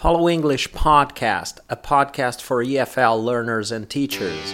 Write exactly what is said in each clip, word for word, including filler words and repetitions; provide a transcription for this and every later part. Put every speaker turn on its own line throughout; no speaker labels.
Follow English Podcast, a podcast for E F L learners and teachers.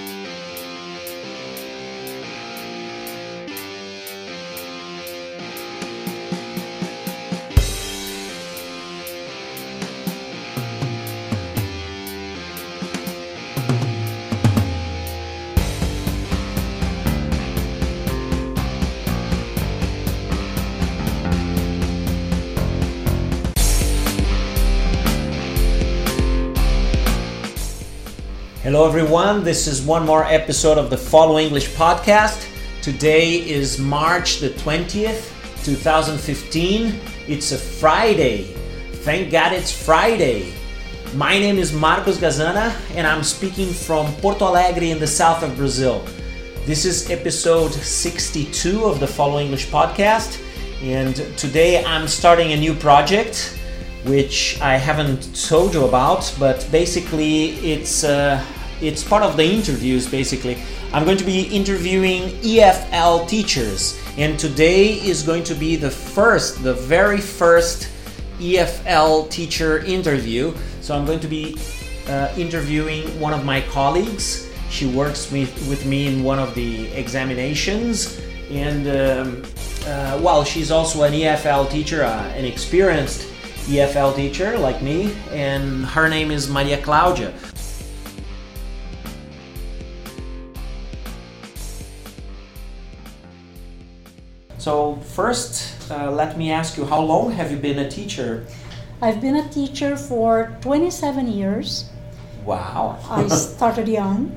Hello everyone, this is one more episode of the Follow English Podcast. Today is March the twentieth, twenty fifteen. It's a Friday. Thank God it's Friday. My name is Marcos Gazana and I'm speaking from Porto Alegre in the south of Brazil. This is episode sixty-two of the Follow English Podcast, and today I'm starting a new project which I haven't told you about, but basically it's uh, it's part of the interviews. Basically, I'm going to be interviewing E F L teachers, and today is going to be the first, the very first E F L teacher interview. So I'm going to be uh, interviewing one of my colleagues. She works with, with me in one of the examinations, and um, uh, well, she's also an E F L teacher, uh, an experienced E F L teacher like me, and her name is Maria Cláudia. So first, uh, let me ask you, how long have you been a teacher?
I've been a teacher for twenty-seven years.
Wow.
I started young,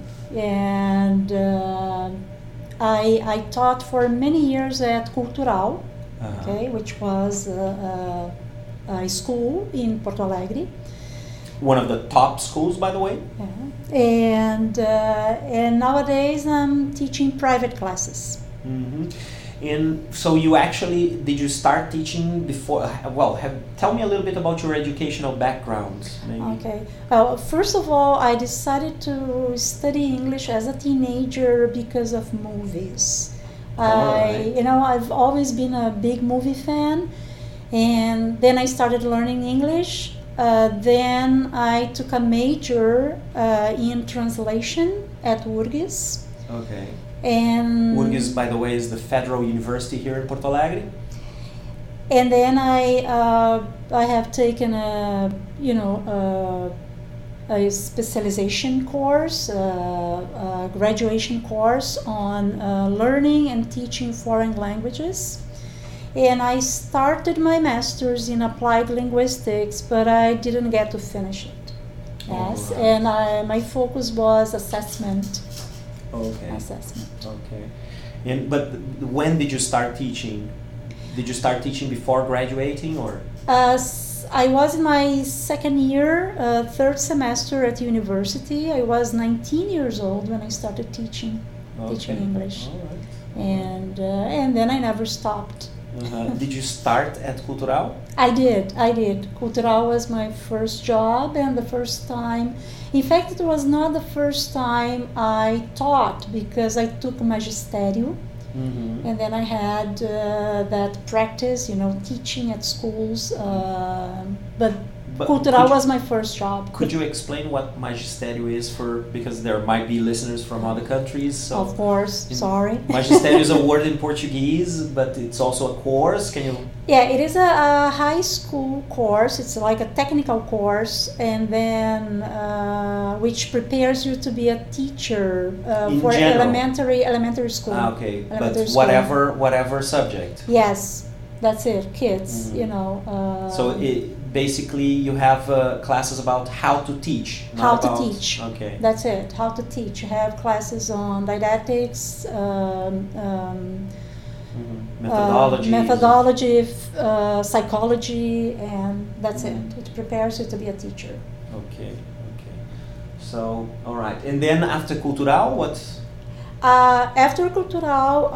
and uh, I, I taught for many years at Cultural, uh-huh. okay, which was uh, uh, a school in Porto Alegre.
One of the top schools, by the way.
Yeah. And uh, and nowadays I'm teaching private classes.
Mm-hmm. And so you actually, did you start teaching before, well, have, tell me a little bit about your educational background, maybe.
Okay. Well, first of all, I decided to study English as a teenager because of movies. I,
right.
you know, I've always been a big movie fan, and then I started learning English. Uh, then I took a major uh, in translation at U R G S.
Okay.
And
U R G S, by the way, is the federal university here in Porto Alegre.
And then I uh, I have taken a you know a, a specialization course, uh, a graduation course on uh, learning and teaching foreign languages. And I started my master's in applied linguistics, but I didn't get to finish it. Yes,
oh, wow.
and I, my focus was assessment.
Okay.
Assessment.
Okay. And but when did you start teaching? Did you start teaching before graduating, or?
Uh, I was in my second year, uh, third semester at university. I was nineteen years old when I started teaching,
Okay.
teaching English,
All right.
and uh, and then I never stopped.
Uh-huh. Did you start at Cultural?
I did. I did. Cultural was my first job, and the first time. In fact, it was not the first time I taught, because I took magistério,
Mm-hmm.
and then I had uh, that practice, you know, teaching at schools. Uh, but,
But
Cultural
could you-
was my first job.
Could you explain what magistério is, for, because there might be listeners from other countries? So
Of course,
in-
sorry.
Magistério is a word in Portuguese, but it's also a course. Can you?
Yeah, it is a, a high school course. It's like a technical course, and then uh, which prepares you to be a teacher uh,
In
for
general?
elementary elementary school.
Ah, okay,
Elementary
but
school.
whatever whatever subject.
Yes, that's it. Kids,
Mhm.
you know. Uh,
So it, basically, you have uh, classes about how to teach. Not
How to
about,
teach.
Okay.
That's it. How to teach. You have classes on didactics, um, um,
Mhm. Methodology.
Uh, methodology, f- uh, psychology, and that's
Mhm.
it. It prepares you to be a teacher.
Okay. Okay. So all right, and then after Cultural, what?
Uh, after Cultural,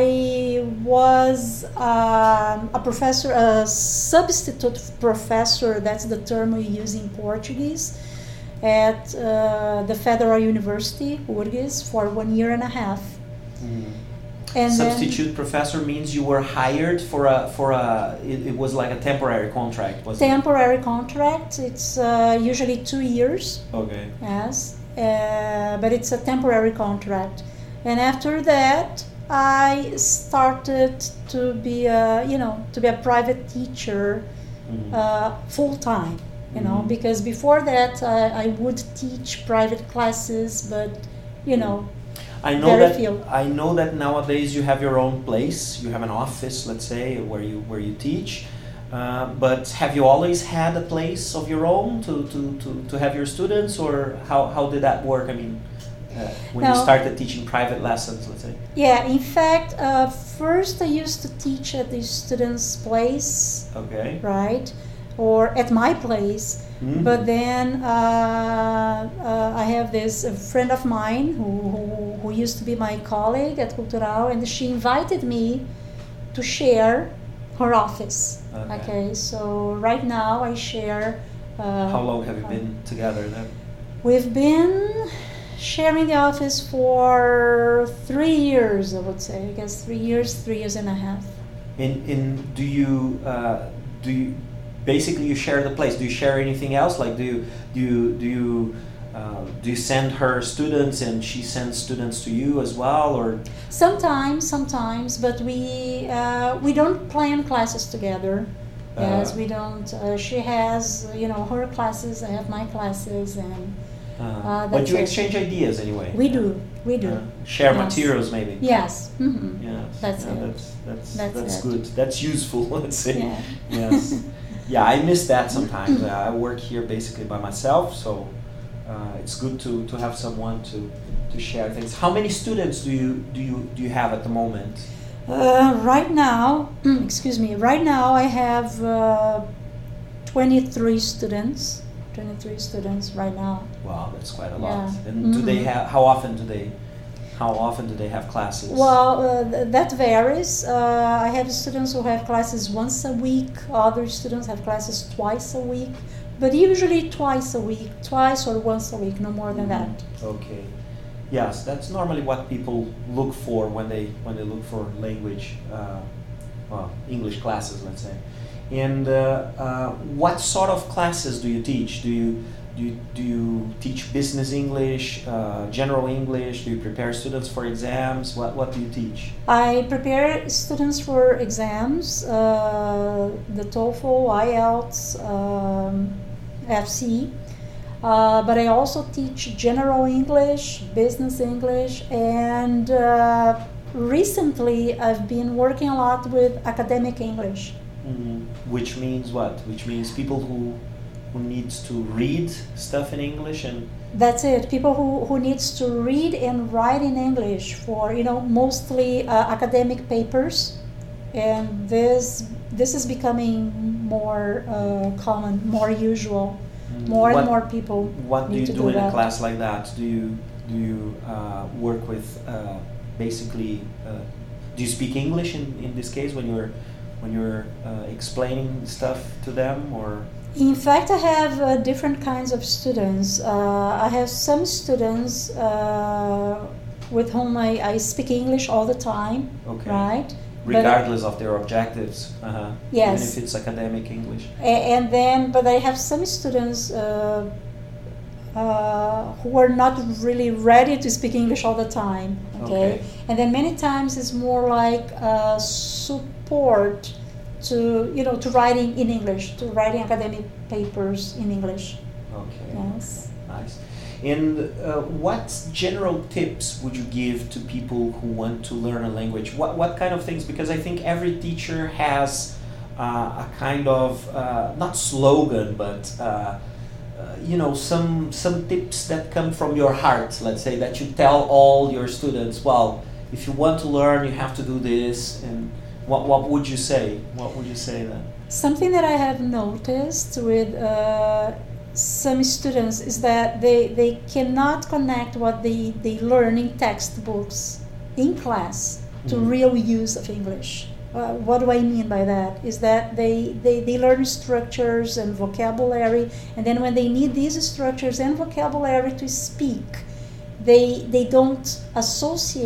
I was um, a professor, a substitute professor, that's the term we use in Portuguese, at uh, the Federal University, U R G S, for one year and a half.
Mm.
And
substitute professor means you were hired for a for a it, it was like a temporary contract, was it?
Temporary contract. It's uh, usually two years.
Okay.
Yes, uh, but it's a temporary contract. And after that, I started to be a you know to be a private teacher,
Mhm.
uh, full time. You know,
Mhm.
because before that I, I would teach private classes, but you know.
I know
Very
that
few.
I know that nowadays you have your own place. You have an office, let's say, where you where you teach. Uh, but have you always had a place of your own to, to, to, to have your students, or how, how did that work? I mean, uh, when you
No.
started teaching private lessons, let's say.
Yeah, in fact, uh, first I used to teach at the student's place,
Okay.
right, or at my place.
Mhm.
But then uh, uh, I have this a friend of mine who, who, who used to be my colleague at Cultural, and she invited me to share her office.
Okay.
Okay, so right now I share. Uh,
How long have you been together then?
We've been sharing the office for three years, I would say. I guess three years, three years and a half.
In in do you uh, do you basically you share the place? Do you share anything else? Like do you do you do you uh, do you send her students and she sends students to you as well, or?
Sometimes, sometimes, but we uh, we don't plan classes together. Yes,
Uh,
we don't. Uh, she has, you know, her classes. I have my classes, and
Uh,
Uh,
but
that's
you
it.
exchange ideas anyway.
we do, we do.
Uh, share
Yes.
materials maybe.
Yes. hmm
Yes.
That's
yeah,
it.
That's that's
That's
that's
it.
good. That's useful. Let's say.
Yeah.
Yes. Yeah, I miss that sometimes. Uh, I work here basically by myself, so uh, it's good to, to have someone to, to share things. How many students do you do you do you have at the moment?
Uh, right now, excuse me. Right now, I have uh, twenty-three students. Twenty-three students right now.
Wow, that's quite a lot.
Yeah.
And do they
Mhm.
have? How often do they? How often do they have classes?
Well, uh, th- that varies. Uh, I have students who have classes once a week. Other students have classes twice a week, but usually twice a week, twice or once a week, no more than that.
Okay. Yes, that's normally what people look for when they when they look for language, uh, well, English classes, let's say. And uh, uh, what sort of classes do you teach? Do you do you, do you teach business English, uh, general English? Do you prepare students for exams? What what do you teach?
I prepare students for exams, uh, the TOEFL, I E L T S, um, F C. Uh, but I also teach general English, business English, and uh, recently I've been working a lot with academic English.
Mm, which means what? Which means people who who needs to read stuff in English and.
That's it. People who, who needs to read and write in English for, you know, mostly uh, academic papers, and this this is becoming more uh, common, more usual. More
What-
and more people
What do
need
you
to
do,
do
in a
that.
class like that? Do you do you uh, work with uh, basically? Uh, do you speak English in, in this case when you're when you're uh, explaining stuff to them, or?
In fact, I have uh, different kinds of students. Uh, I have some students uh, with whom I, I speak English all the time,
Okay.
right? But-
Regardless of their objectives. Uh-huh.
Yes.
Even if it's academic English.
A- and then, but I have some students uh, uh, who are not really ready to speak English all the time. Okay,
Okay.
and then many times it's more like uh, support to you know to writing in English, to writing academic papers in English.
Okay.
Yes.
Nice. And uh, what general tips would you give to people who want to learn a language? What, what kind of things? Because I think every teacher has uh, a kind of, uh, not slogan, but uh, uh, you know, some, some tips that come from your heart, let's say, that you tell all your students, well, if you want to learn, you have to do this. And what, what would you say? What would you say then?
Something that I have noticed with uh, some students is that they, they cannot connect what they, they learn in textbooks in class to
Mhm.
real use of English. Uh, what do I mean by that? Is that they, they, they learn structures and vocabulary, and then when they need these structures and vocabulary to speak, they, they don't associate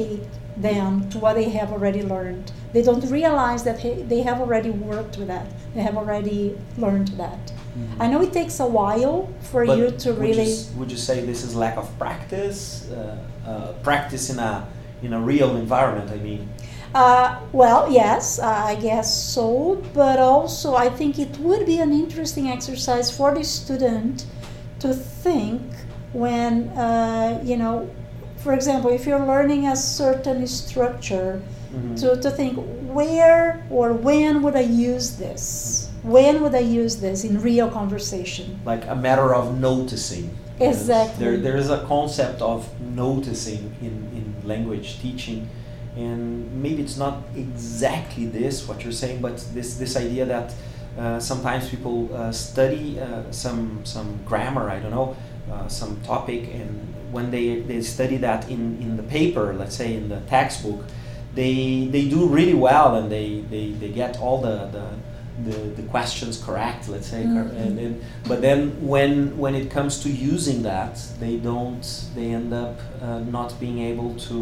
them to what they have already learned. They don't realize that he- they have already worked with that. They have already learned that.
Mhm.
I know it takes a while for
But
you to
would
really.
You, s- would you say this is lack of practice? Uh, uh, practice in a in a real environment, I mean.
Uh, well, yes, I guess so, but also I think it would be an interesting exercise for the student to think when, uh, you know, for example, if you're learning a certain structure,
Mhm.
to, to think where or when would I use this? When would I use this in real conversation?
Like a matter of noticing. Yes.
Exactly.
There, there is a concept of noticing in, in language teaching, and maybe it's not exactly this what you're saying, but this this idea that uh, sometimes people uh, study uh, some some grammar, I don't know, uh, some topic, and when they, they study that in, in the paper, let's say in the textbook, they they do really well, and they, they, they get all the, the The, the questions correct, let's say,
Mm-hmm.
and, and but then when when it comes to using that, they don't. They end up uh, not being able to,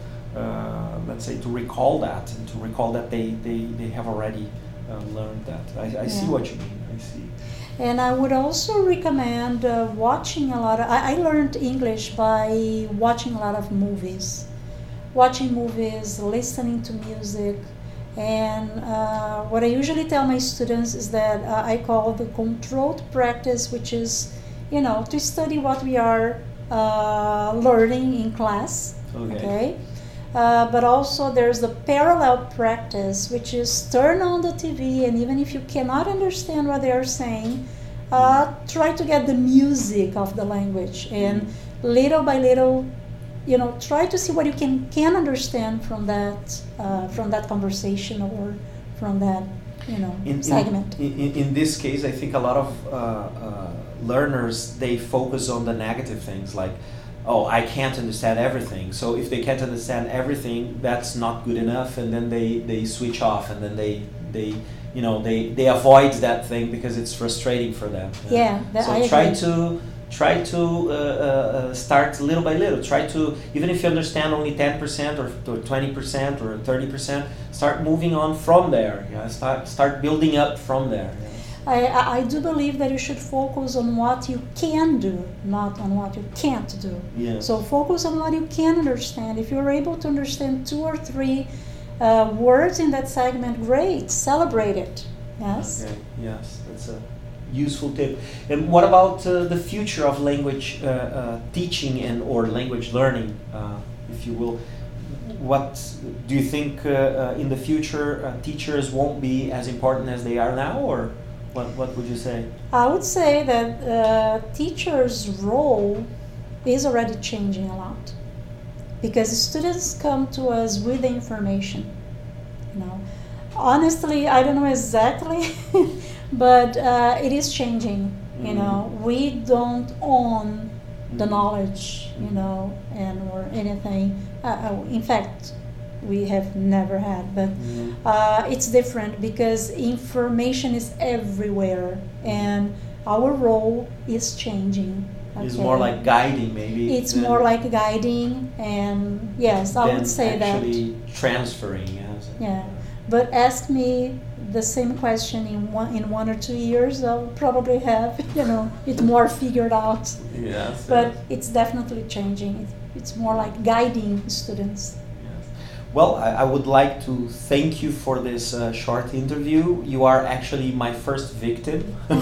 uh, let's say, to recall that and to recall that they they, they have already uh, learned that. I, I see
Yeah.
what you mean. I see.
And I would also recommend uh, watching a lot of. I, I learned English by watching a lot of movies, watching movies, listening to music. And uh, what I usually tell my students is that uh, I call the controlled practice, which is, you know, to study what we are uh, learning in class.
Okay.
Okay. Uh, but also there's the parallel practice, which is turn on the T V, and even if you cannot understand what they are saying, uh, try to get the music of the language, and little by little, you know, try to see what you can can understand from that uh, from that conversation or from that, you know,
In,
segment.
in, in, in this case, I think a lot of uh, uh, learners, they focus on the negative things, like, oh, I can't understand everything. So if they can't understand everything, that's not good enough, and then they, they switch off, and then they they you know they, they avoid that thing because it's frustrating for them.
Yeah, that-
so
I
try
agree.
to try to uh, uh, start little by little. Try to, even if you understand only ten percent or twenty percent or thirty percent, start moving on from there. Yeah, start start building up from there. Yeah.
I, I I do believe that you should focus on what you can do, not on what you can't do.
Yeah.
So focus on what you can understand. If you're able to understand two or three uh, words in that segment, great, celebrate it. Yes.
Okay. Yes, that's a useful tip. And what about uh, the future of language uh, uh, teaching and or language learning, uh, if you will? What do you think uh, uh, in the future uh, teachers won't be as important as they are now, or what? What would you say?
I would say that uh, teachers' role is already changing a lot, because students come to us with the information. You know, honestly, I don't know exactly, but uh, it is changing. You
Mhm.
know, we don't own the
Mhm.
knowledge, you know, and or anything. Uh, uh, in fact, we have never had, but
Mhm.
uh, it's different because information is everywhere, and our role is changing.
It's
okay?
more like guiding, maybe.
It's
than-
more like guiding, and yes, I
than
would say that.
actually transferring. Yes.
Yeah, but ask me the same question in one in one or two years, I'll probably have, you know, it more figured out.
Yes.
But
yes.
it's definitely changing. It, it's more like guiding students.
Yes. Well, I, I would like to thank you for this uh, short interview. You are actually my first victim.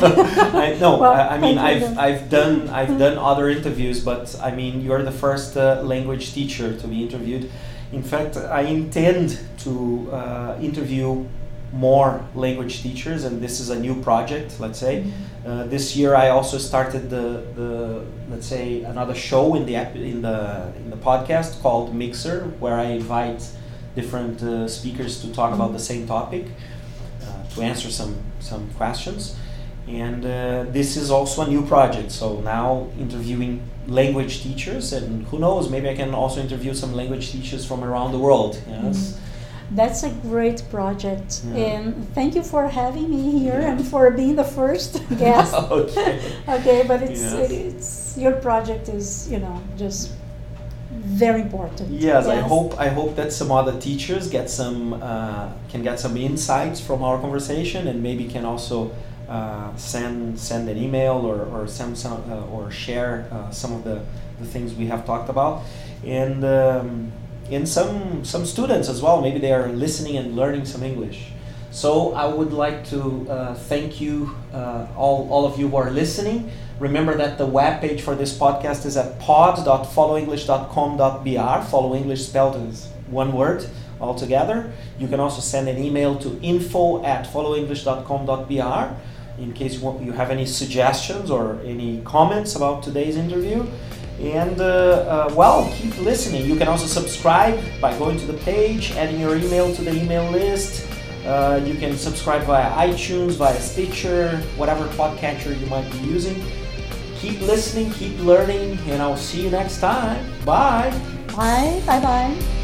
I, no,
Well,
I, I mean
thank you
I've
then.
I've done I've done other interviews, but I mean you're the first uh, language teacher to be interviewed. In fact, I intend to uh, interview more language teachers, and this is a new project. Let's say. Uh, this year, I also started the, the let's say another show in the ep- in the in the podcast called Mixer, where I invite different uh, speakers to talk about the same topic, uh, to answer some some questions, and uh, this is also a new project. So now interviewing language teachers, and who knows, maybe I can also interview some language teachers from around the world. Yes.
That's a great project,
Yeah.
and thank you for having me here and for being the first guest.
Okay.
Okay, but it's
Yes.
it's your project is, you know, just very important.
Yes, I hope I hope that some other teachers get some uh, can get some insights from our conversation, and maybe can also uh, send send an email or or send some uh, or share uh, some of the, the things we have talked about, and um, and some some students as well. Maybe they are listening and learning some English. So I would like to uh, thank you, uh, all, all of you who are listening. Remember that the webpage for this podcast is at pod dot follow english dot com dot b r. Follow English spelled as one word altogether. You can also send an email to info at follow english dot com dot b r in case you, want, you have any suggestions or any comments about today's interview. And uh, uh, well, keep listening. You can also subscribe by going to the page, adding your email to the email list. Uh, you can subscribe via iTunes, via Stitcher, whatever podcatcher you might be using. Keep listening, keep learning, and I'll see you next time. Bye.
Bye. Bye-bye.